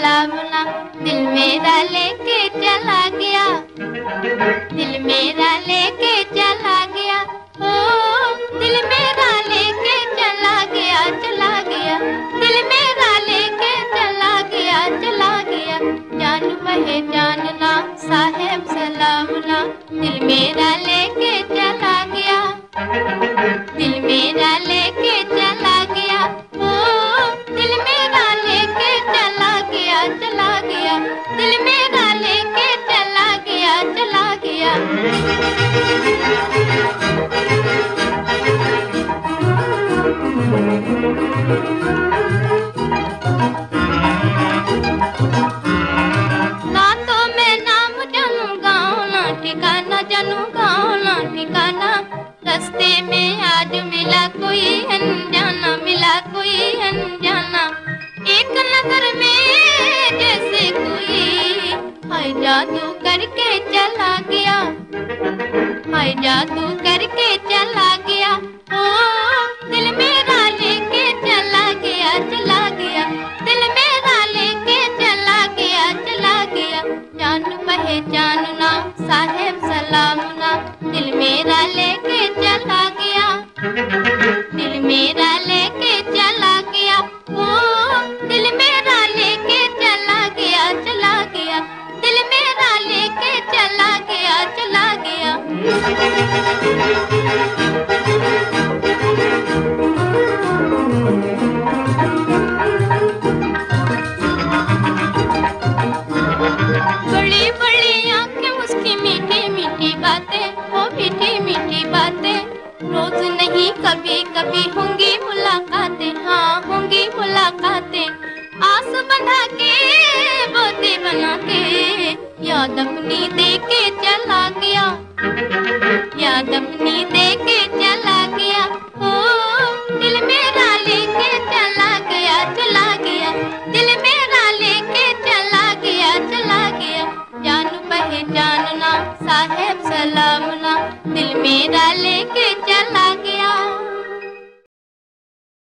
सलाम ना दिल मेरा लेके चला गया, दिल मेरा लेके चला गया, ओ दिल मेरा लेके चला गया, चला गया, दिल मेरा लेके चला गया, चला गया। जान पहचानना साहेब सलाम ना दिल मेरा लेके चला गया, दिल मेरा लेके चला गया, ओ दिल मेरा लेके चला गया, चला गया, दिल मेरा लेके चला गया, चला गया। ना तो मैं नाम जानू गाँव ना ठिकाना, जानू गाँव ना ठिकाना, रास्ते में आज मिला कोई अनजाना, मिला कोई अनजाना, एक नजर में जैसे कोई हाय जादू करके चला गया, हाय जादू करके चला गया, ओ दिल मेरा लेके चला गया, चला गया, दिल मेरा लेके चला गया, चला गया। जान पहचानना साहेब सलाम ना दिल मेरा लेके चला गया, दिल मेरा लेके चला गया, ओ दिल मेरा लेके चला गया, चला गया, दिल मेरा लेके चला गया, चला गया। बड़ी बड़ी आंखें उसकी मीठी मीठी बातें, वो मीठी मीठी बातें, रोज नहीं कभी कभी होंगी मुलाकातें, हाँ होंगी मुलाकातें, आस बना के बोते बना के याद अपनी दे के चला गया, याद अपनी दे के